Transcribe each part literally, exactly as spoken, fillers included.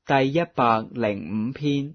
第一百零五篇。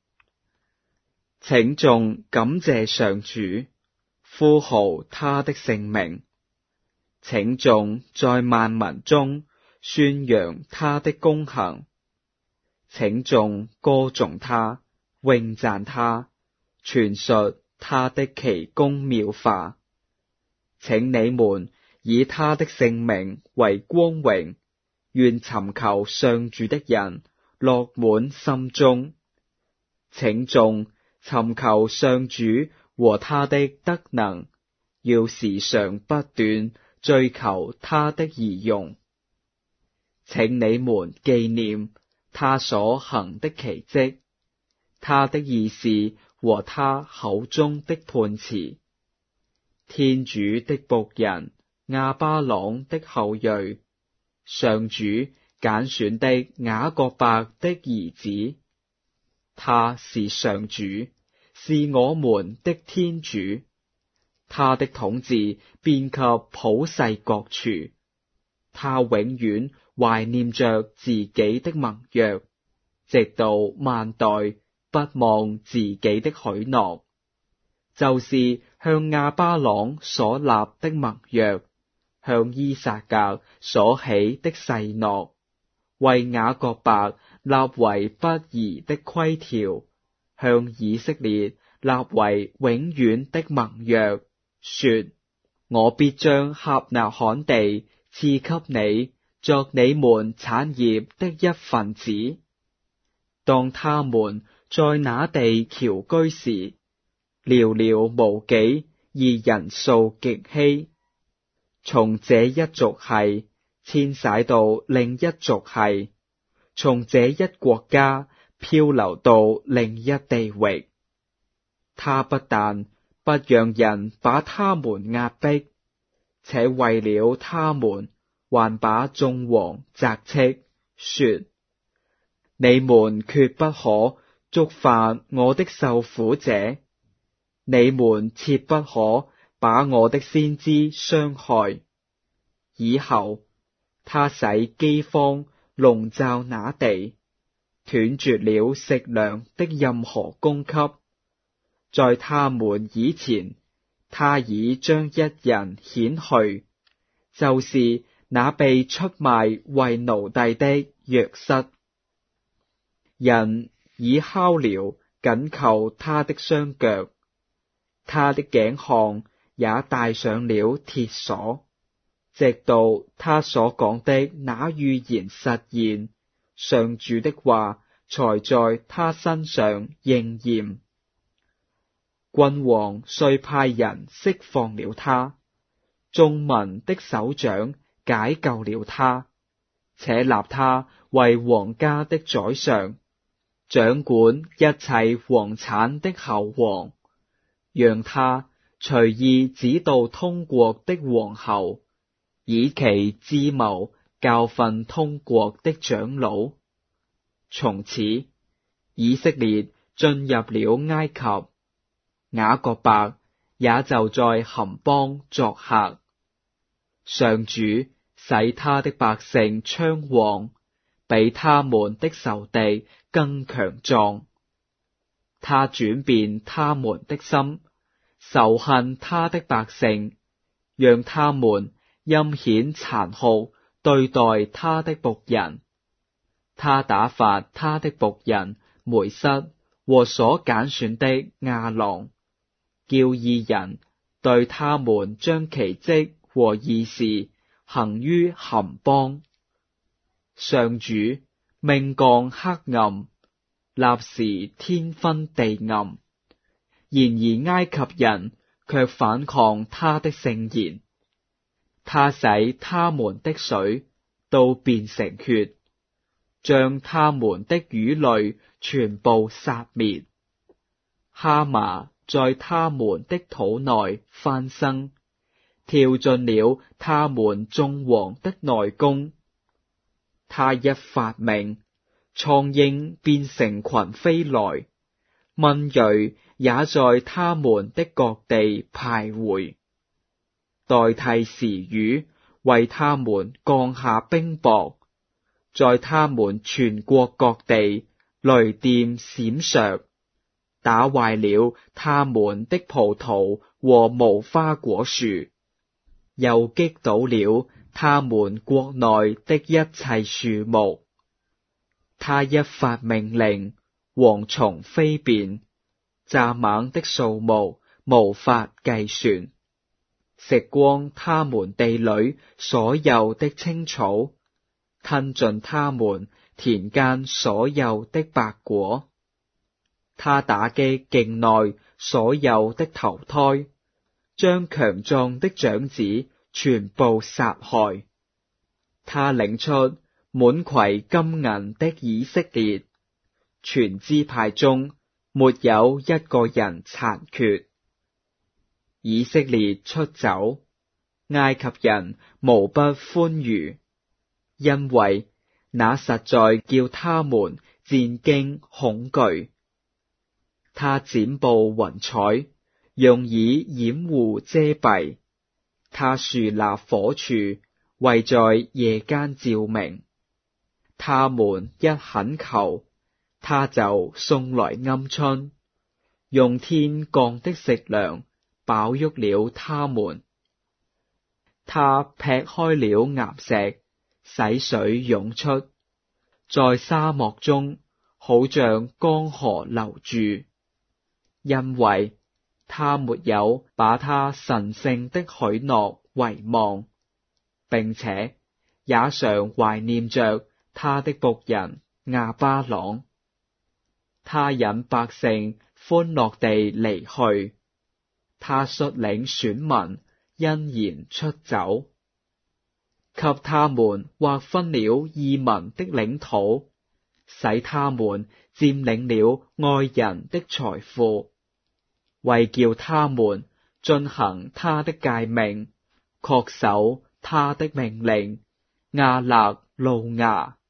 請眾感謝上主，呼號他的聖名。請眾在萬民中宣揚他的功行。請眾歌頌他，詠讚他，傳述他的奇工妙化。請你們以他的聖名為光榮，願尋求上主的人樂滿心中。請眾尋求上主和他的德能，要時常不斷追求他的儀容。請你們紀念他所行的奇蹟，他的義事和他口中的判詞。天主的僕人亞巴郎的後裔，上主揀選的雅各伯的兒子，他是上主，是我們的天主。他的統治遍及普世各處，他永遠懷念着自己的盟約，直到萬代不忘自己的許諾，就是向亞巴郎所立的盟約，向依撒格所起的誓諾，為雅各伯立為不移的規條，向以色列立為永遠的盟約，說：我必將臘納罕地賜給你，作你們產業的一分子。當他們在那地僑居時，寥寥無幾，而人數極稀。從這一族系遷徙到另一族系，從這一國家漂流到另一地域。他不但不讓人把他們壓迫，且為了他們，還把眾王責斥，說：你們決不可觸犯我的受苦者，你們切不可把我的先知傷害。以後，他使饑荒籠罩那地，斷絕了食糧的任何供給。在他們以前，他已將一人遣去，就是那被出賣為奴隸的若瑟。人以酵療緊扣他的雙腳，他的頸項也帶上了鐵鎖，直到他所講的那預言實現，上主的話才在他身上應驗。君王遂派人釋放了他，眾民的首長解救了他，且立他為皇家的宰相，掌管一切皇產的侯王，讓他隨意指導通國的王侯，以其智謀教訓通國的長老。從此，以色列進入了埃及，雅各伯也就在含邦作客。上主使他的百姓昌旺，比他們的仇敵更強壯。他轉變他們的心，仇恨他的百姓，讓他們陰險殘酷對待他的僕人。他打發他的僕人梅瑟和所揀選的亞郎，叫義人對他們將奇蹟和異事行於含邦。上主命降黑暗，立時天昏地暗。然而埃及人卻反抗他的聖言，他使他們的水都變成血，將他們的魚類全部殺滅。哈麻在他們的肚內翻生，跳進了他們眾王的內宮。他一發命，蒼蠅變成群飛來，蚊蚋也在他們的各地徘徊，代替時雨為他們降下冰雹， 在他們全國各地雷電閃爍，打壞了他們的葡萄和無花果樹，又擊倒了他們國內的一切樹木。他一發命令，蝗蟲飛遍，蚱蜢的數目無法計算，食光他們地裏所有的青草，吞盡他們田間所有的白果。他打擊境內所有的頭胎，將強壯的長子全部殺害。他領出滿攜金銀的以色列，全支派中沒有一個人殘缺。以色列出走，埃及人無不歡愉，因為那實在叫他們戰驚恐懼。他剪布雲彩，用以掩護遮蔽。他豎立火柱，為在夜間照明。他們一懇求，他就送來鵪鶉，用天降的食糧飽飫了他們。他劈開了岩石，使水湧出，在沙漠中好像江河流注，因為他沒有把他神聖的許諾遺忘，並且也常懷念着他的僕人亞巴郎。他引百姓歡樂地離去，他率領選民欣然出走，給他們劃分了異民的領土，使他們佔領了外人的財富，為叫他們遵行他的誡命，恪守他的命令。亞肋路亞。